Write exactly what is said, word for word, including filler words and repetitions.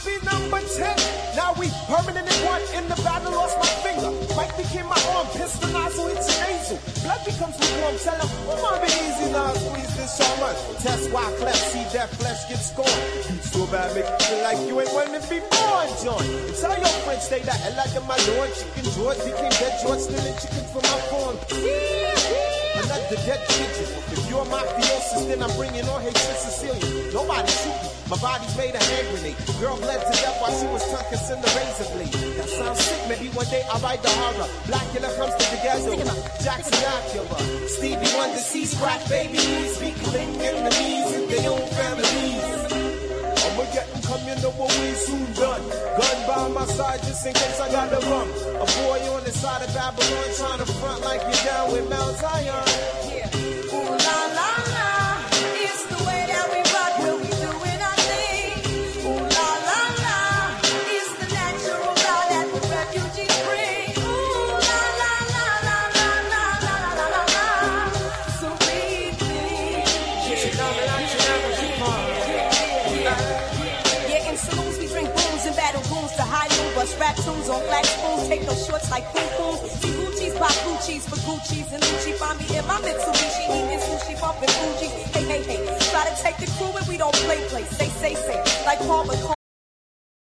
be number ten. Now we permanent in one. In the battle, lost my finger. Mike became my arm. Pistol nozzle hits your nasal. Blood becomes lukewarm. Tell him, come on, be easy now. Squeeze this so much. Test why cleft. See that flesh get scorned. You so bad, make you feel like you ain't wanting to be born, John. And tell your friends, stay the hell out of my door. Chicken George became dead George, stealing chicken from my farm. Another dead pigeon. If you're mafiosis, then I'm bringing on hatred Sicilian. Nobody shoot me. My body's made a hand grenade. Girl bled to death while she was tucking in the razor blade. That sounds sick. Maybe one day I'll write the horror. Blackula comes to the ghetto. Jackson Acura. Stevie Wonder sees crack babies. We killing enemies in their own families. I'ma get them come, you know what we soon done. Gun by my side just in case I gotta run. A boy on the side of Babylon trying to front like you're down with Mount Zion. Yeah. Ooh la la la, it's the way that we rock when we doing our thing. Ooh la la la, it's the natural law that the refugees bring. Ooh la la la la la la la la la la. So we think. Yeah, in saloons we drink booze and battle goons to high noon, bust rap tunes on black spoons, take no shorts like poo poos. See Gucci's, pop Gucci's for Gucci's and Lucci. Find me in my Mitsubishi, eating sushi, bumping Fuji. Hey, hey, hey, try to take the crew and we don't play play. Say, say, say, like Paul McCartney.